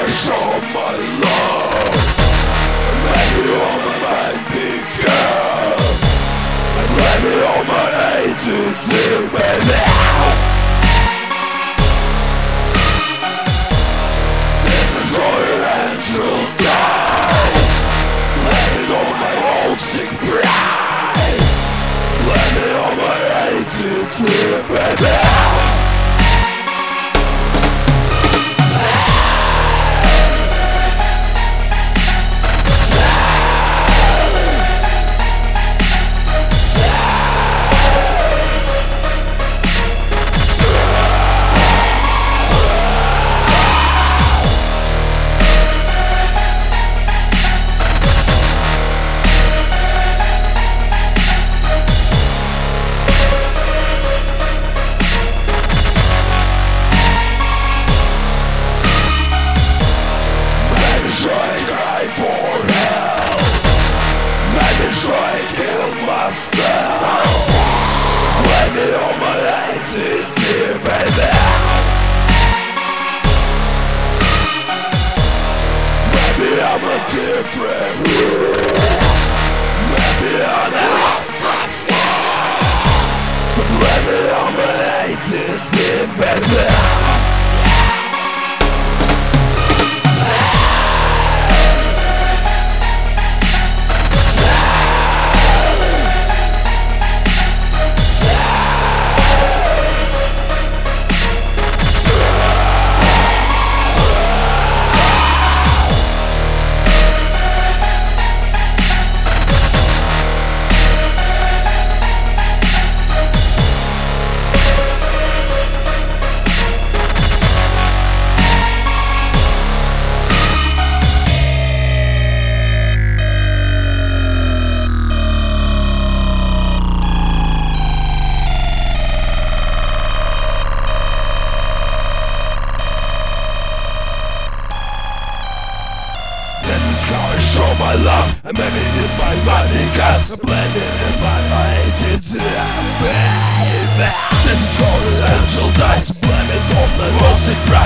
show my love. Maybe all my mind become, and let me all my ADD, baby. This is for an angel die. Let me all my old sick pride. Let me all my ADD, baby. Try to kill myself. Blame me on my ADD, baby. Maybe I'm a different world. Maybe I'm a different world. So blame me on my ADD, baby. Show my love, and maybe in my mind because I'm blended in my ADD, baby. This is called an angel dice. Blame it on my toxic pride.